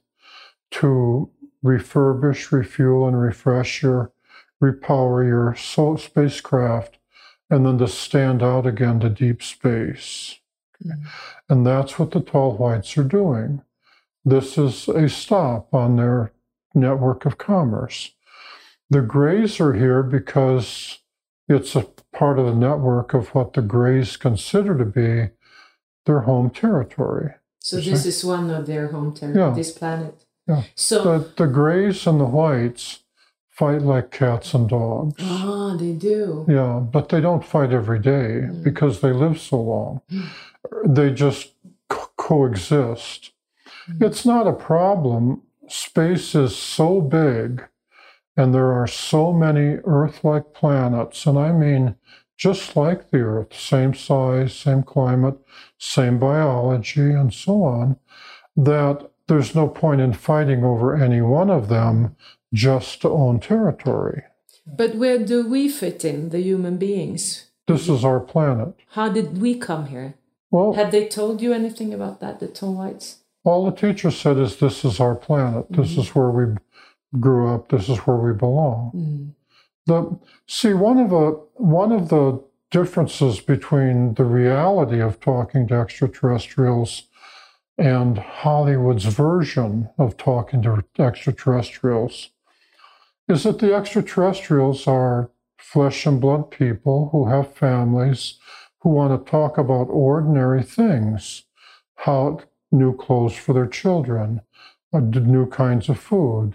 to refurbish, refuel, and refresh your, repower your soul spacecraft, and then to stand out again to deep space. Mm-hmm. And that's what the tall whites are doing. This is a stop on their network of commerce. The grays are here because it's a part of the network of what the grays consider to be their home territory. So this see? is one of their home territory, yeah. this planet. Yeah. So the, the grays and the whites fight like cats and dogs. Ah, they do. Yeah, but they don't fight every day mm. because they live so long. They just co- coexist. Mm. It's not a problem. Space is so big, and there are so many Earth-like planets, and I mean just like the Earth, same size, same climate, same biology, and so on, that there's no point in fighting over any one of them just to own territory. But where do we fit in, the human beings? This is our planet. How did we come here? Well, had they told you anything about that, the tall whites? All the teacher said is this is our planet. This mm-hmm. is where we grew up. This is where we belong. Mm. The, see, one of, the, one of the differences between the reality of talking to extraterrestrials and Hollywood's version of talking to extraterrestrials is that the extraterrestrials are flesh and blood people who have families, who want to talk about ordinary things, how new clothes for their children, new kinds of food,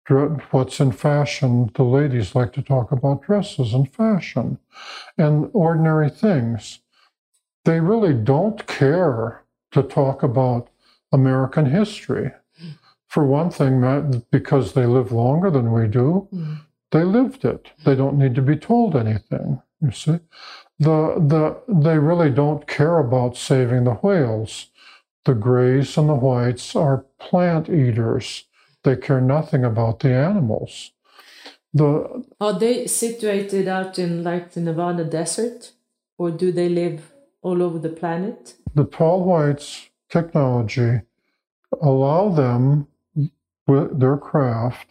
what's in fashion. The ladies like to talk about dresses and fashion and ordinary things. They really don't care to talk about American history. For one thing, because they live longer than we do, mm. they lived it. They don't need to be told anything, you see. The, the, they really don't care about saving the whales. The grays and the whites are plant eaters. They care nothing about the animals. The, are they situated out in like the Nevada desert? Or do they live all over the planet? The tall whites technology allow them, with their craft,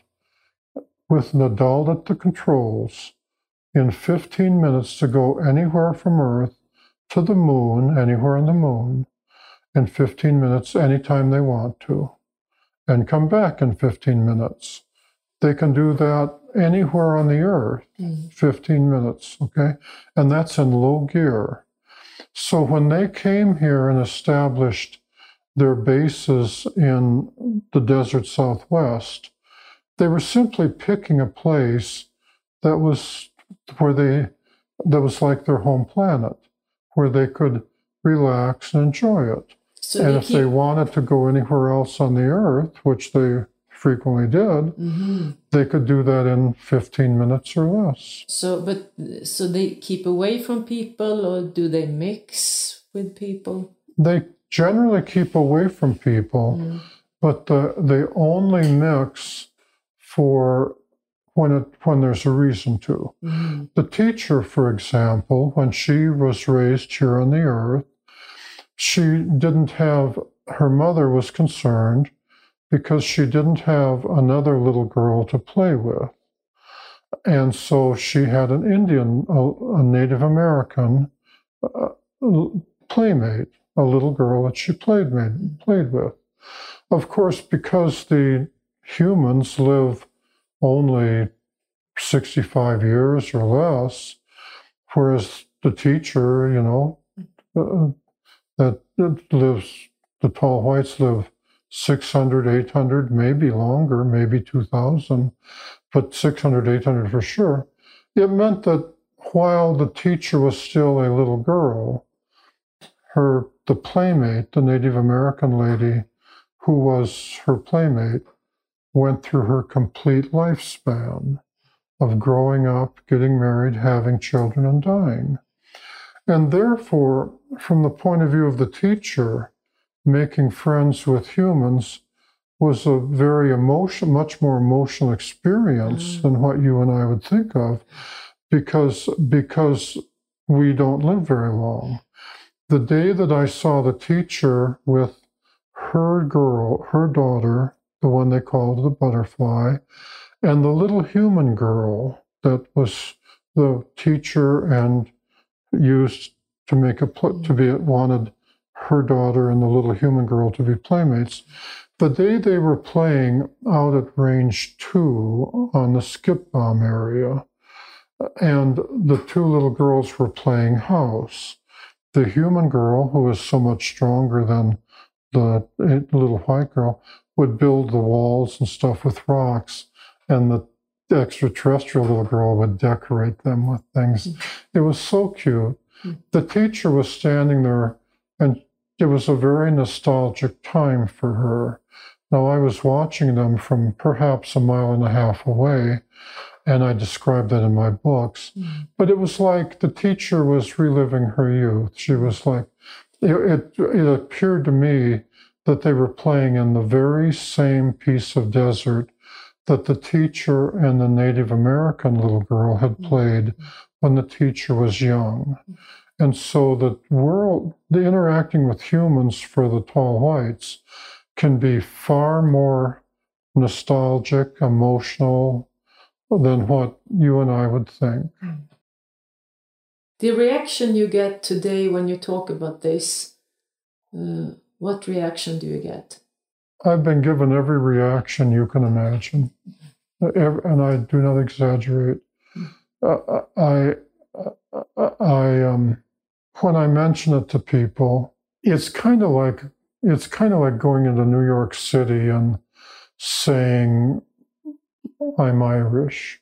with an adult at the controls, in fifteen minutes to go anywhere from Earth to the moon, anywhere on the moon, in fifteen minutes anytime they want to, and come back in fifteen minutes. They can do that anywhere on the Earth, mm. fifteen minutes, okay? And that's in low gear. So when they came here and established their bases in the desert Southwest, they were simply picking a place that was where they, that was like their home planet, where they could relax and enjoy it. So and they if keep... they wanted to go anywhere else on the earth, which they frequently did, mm-hmm. they could do that in fifteen minutes or less. So, but so they keep away from people, or do they mix with people? They generally keep away from people, mm. but the, they only mix for when it when there's a reason to. Mm-hmm. The teacher, for example, when she was raised here on the earth, she didn't have, her mother was concerned because she didn't have another little girl to play with. And so she had an Indian, a, a Native American uh, playmate, a little girl that she played, made, played with. Of course, because the humans live only sixty-five years or less, whereas the teacher, you know, uh, that, that lives, the tall whites live six hundred, eight hundred, maybe longer, maybe two thousand, but six hundred, eight hundred for sure. It meant that while the teacher was still a little girl, her, the playmate, the Native American lady who was her playmate, went through her complete lifespan of growing up, getting married, having children, and dying. And therefore, from the point of view of the teacher, making friends with humans was a very emotional, much more emotional experience mm. than what you and I would think of, because, because we don't live very long. The day that I saw the teacher with her girl, her daughter, the one they called the butterfly, and the little human girl that was the teacher and used to make a, to be, wanted her daughter and the little human girl to be playmates. The day they were playing out at range two on the skip bomb area, and the two little girls were playing house. The human girl, who was so much stronger than the little white girl, would build the walls and stuff with rocks, and the extraterrestrial little girl would decorate them with things. It was so cute. The teacher was standing there, and it was a very nostalgic time for her. Now, I was watching them from perhaps a mile and a half away, and I described that in my books. Mm-hmm. But it was like the teacher was reliving her youth. She was like, it, it, it appeared to me that they were playing in the very same piece of desert that the teacher and the Native American little girl had played mm-hmm. when the teacher was young. And so the world, the interacting with humans for the tall whites can be far more nostalgic, emotional than what you and I would think. The reaction you get today when you talk about this, uh, what reaction do you get? I've been given every reaction you can imagine, and I do not exaggerate. Uh, I, I, um, when I mention it to people, it's kind of like it's kind of like going into New York City and saying, "I'm Irish."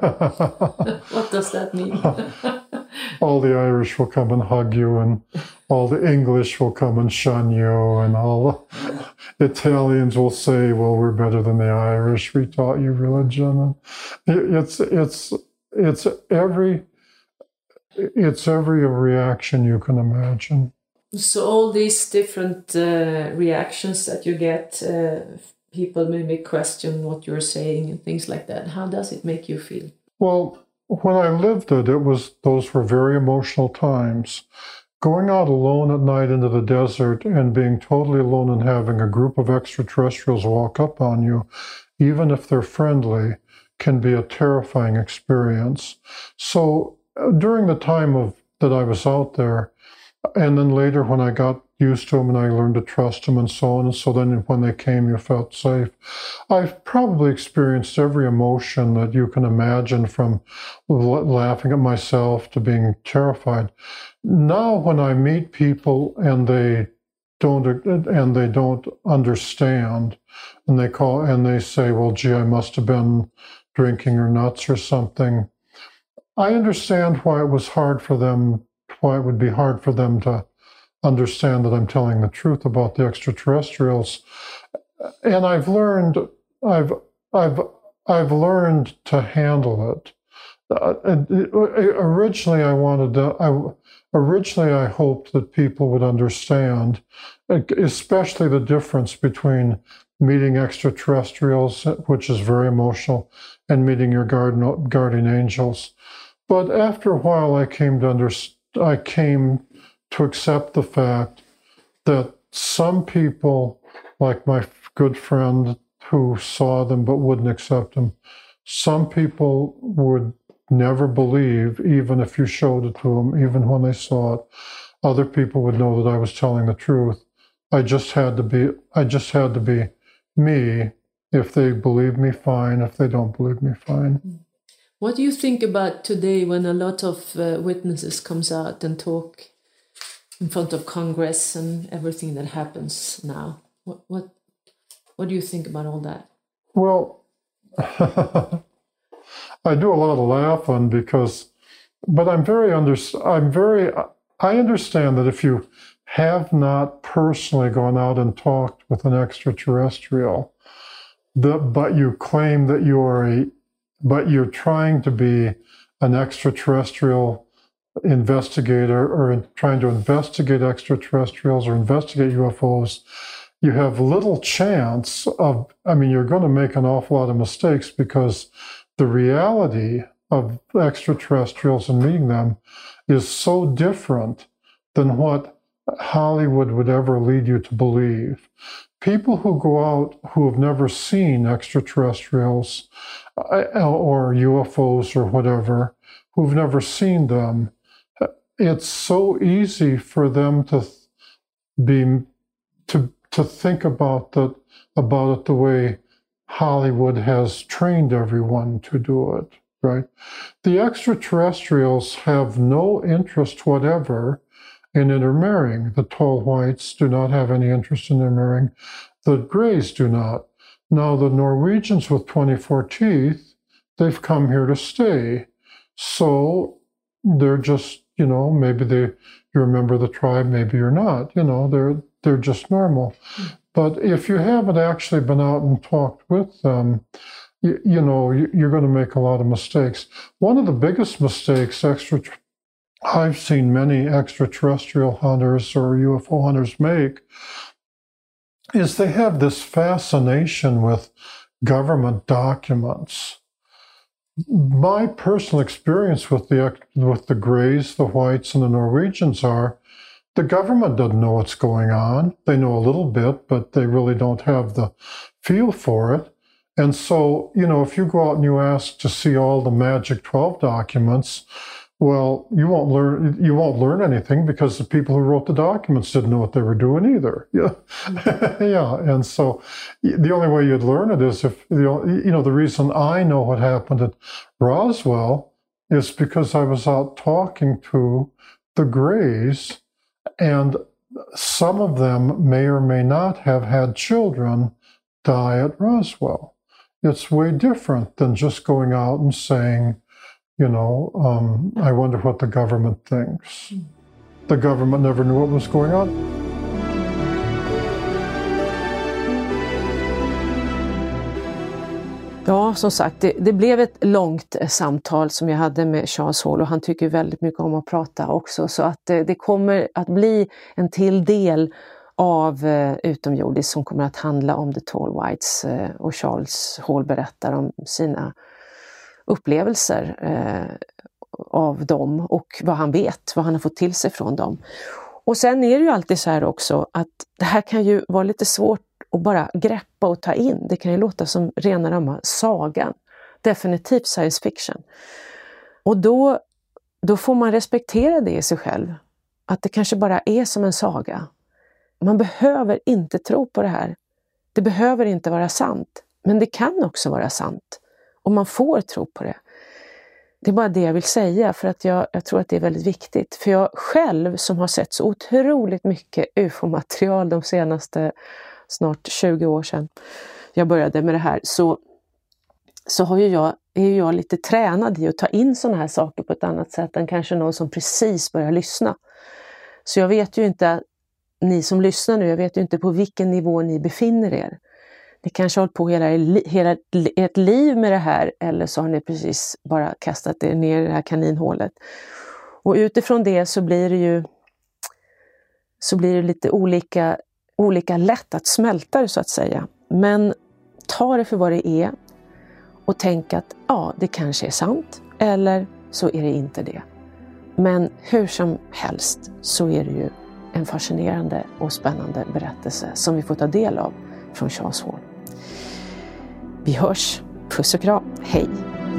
What does that mean? All the Irish will come and hug you, and all the English will come and shun you, and all the Italians will say, "Well, we're better than the Irish. We taught you religion." And it's it's it's every it's every reaction you can imagine. So all these different uh, reactions that you get, uh, people maybe question what you're saying and things like that. How does it make you feel? Well, when I lived it, it was those were very emotional times. Going out alone at night into the desert and being totally alone and having a group of extraterrestrials walk up on you, even if they're friendly, can be a terrifying experience. So uh, during the time of that I was out there, and then later when I got used to them and I learned to trust them and so on. And so then when they came, you felt safe. I've probably experienced every emotion that you can imagine, from laughing at myself to being terrified. Now when I meet people and they don't and they don't understand, and they call and they say, well, gee, I must have been drinking or nuts or something, I understand why it was hard for them, why it would be hard for them to understand that I'm telling the truth about the extraterrestrials. And I've learned, I've, I've, I've learned to handle it. Uh, and it, originally, I wanted to, I, originally I hoped that people would understand, especially the difference between meeting extraterrestrials, which is very emotional, and meeting your guardian, guardian angels. But after a while, I came to under, I came to accept the fact that some people, like my good friend who saw them but wouldn't accept them, some people would never believe, even if you showed it to them, even when they saw it. Other people would know that I was telling the truth. I just had to be, I just had to be me. If they believe me, fine. If they don't believe me, fine. What do you think about today when a lot of uh, witnesses comes out and talk in front of Congress and everything that happens now? What what what do you think about all that? Well, I do a lot of laughing because, but I'm very under, I'm very, I understand that if you have not personally gone out and talked with an extraterrestrial, the, but you claim that you are a, but you're trying to be an extraterrestrial investigator or trying to investigate extraterrestrials or investigate U F Os, you have little chance of, I mean, you're going to make an awful lot of mistakes because the reality of extraterrestrials and meeting them is so different than what Hollywood would ever lead you to believe. People who go out who have never seen extraterrestrials or U F Os or whatever, who've never seen them, it's so easy for them to be to to think about that about it the way Hollywood has trained everyone to do it, right? The extraterrestrials have no interest whatever in intermarrying. The tall whites do not have any interest in intermarrying. The grays do not. Now, the Norwegians with twenty-four teeth, they've come here to stay. So they're just, you know, maybe they, you remember the tribe, maybe you're not, you know, they're, they're just normal. Mm-hmm. But if you haven't actually been out and talked with them, you, you know, you're going to make a lot of mistakes. One of the biggest mistakes extra, I've seen many extraterrestrial hunters or U F O hunters make is they have this fascination with government documents. My personal experience with the with the Greys, the Whites, and the Norwegians are, the government doesn't know what's going on. They know a little bit, but they really don't have the feel for it. And so, you know, if you go out and you ask to see all the Magic twelve documents, well, you won't learn. You won't learn anything because the people who wrote the documents didn't know what they were doing either. Yeah, yeah. And so, the only way you'd learn it is if you know. The reason I know what happened at Roswell is because I was out talking to the Greys, and some of them may or may not have had children die at Roswell. It's way different than just going out and saying, you know, um, I wonder what the government thinks. The government never knew what was going on. Ja, som sagt, det, det blev ett långt samtal som jag hade med Charles Hall, och han tycker väldigt mycket om att prata också. Så att det, det kommer att bli en till del av uh, utomjordis som kommer att handla om The Tall Whites, uh, och Charles Hall berättar om sina upplevelser uh, av dem och vad han vet, vad han har fått till sig från dem. Och sen är det ju alltid så här också att det här kan ju vara lite svårt att bara greppa och ta in. Det kan ju låta som rena rama sagan. Definitivt science fiction. Och då, då får man respektera det i sig själv. Att det kanske bara är som en saga. man behöver inte tro på det här. Det behöver inte vara sant. Men det kan också vara sant. Och man får tro på det. Det är bara det jag vill säga, för att jag, jag tror att det är väldigt viktigt. För jag själv som har sett så otroligt mycket U F O-material de senaste snart tjugo år sedan jag började med det här, så, så har ju jag, är ju jag lite tränad i att ta in sådana här saker på ett annat sätt än kanske någon som precis börjar lyssna. Så jag vet ju inte, ni som lyssnar nu, jag vet ju inte på vilken nivå ni befinner er. Ni kanske har hållit på hela, hela ett liv med det här, eller så har ni precis bara kastat er ner i det här kaninhålet. Och utifrån det så blir det ju så blir det lite olika, olika lätt att smälta det, så att säga. Men ta det för vad det är och tänk att ja, det kanske är sant, eller så är det inte det. Men hur som helst så är det ju en fascinerande och spännande berättelse som vi får ta del av från Charles Hall. Vi hörs. Puss och kram. Hej!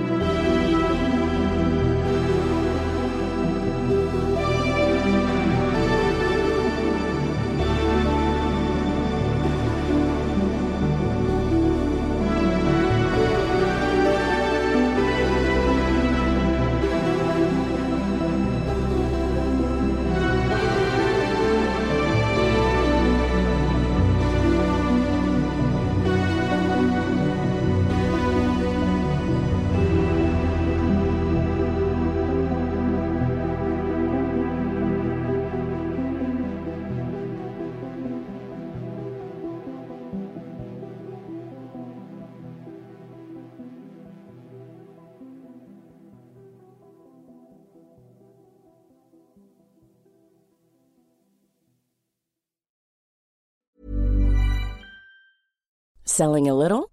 Selling a little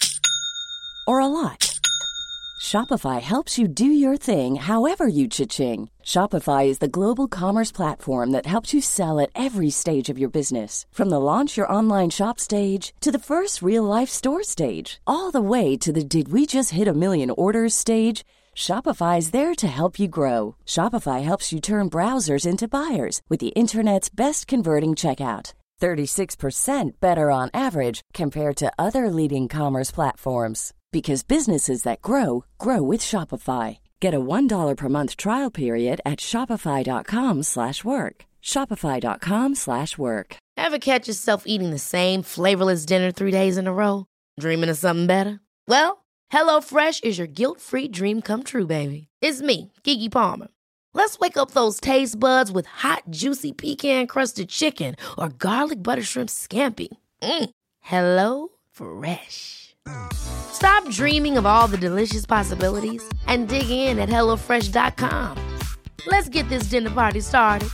or a lot? Shopify helps you do your thing however you cha-ching. Shopify is the global commerce platform that helps you sell at every stage of your business. From the launch your online shop stage to the first real-life store stage, all the way to the did we just hit a million orders stage. Shopify is there to help you grow. Shopify helps you turn browsers into buyers with the internet's best converting checkout. thirty-six percent better on average compared to other leading commerce platforms. Because businesses that grow, grow with Shopify. Get a one dollar per month trial period at shopify.com slash work. Shopify.com slash work. Ever catch yourself eating the same flavorless dinner three days in a row? Dreaming of something better? Well, HelloFresh is your guilt-free dream come true, baby. It's me, Keke Palmer. Let's wake up those taste buds with hot, juicy pecan-crusted chicken or garlic butter shrimp scampi. Mm. Hello Fresh. Stop dreaming of all the delicious possibilities and dig in at hello fresh dot com. Let's get this dinner party started.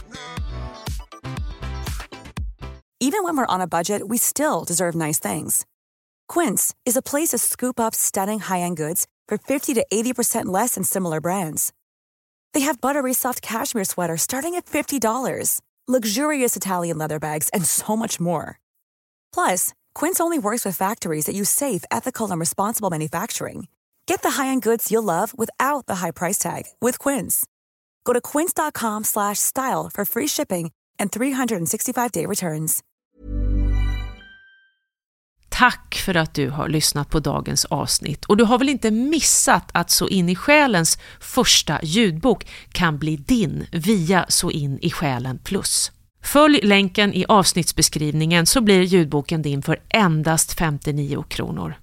Even when we're on a budget, we still deserve nice things. Quince is a place to scoop up stunning high-end goods for fifty to eighty percent less than similar brands. They have buttery soft cashmere sweaters starting at fifty dollars, luxurious Italian leather bags, and so much more. Plus, Quince only works with factories that use safe, ethical, and responsible manufacturing. Get the high-end goods you'll love without the high price tag with Quince. Go to quince.com slash style for free shipping and three sixty-five day returns. Tack för att du har lyssnat på dagens avsnitt. Och du har väl inte missat att Så in i själens första ljudbok kan bli din via Så in i själen plus. Följ länken i avsnittsbeskrivningen så blir ljudboken din för endast femtionio kronor.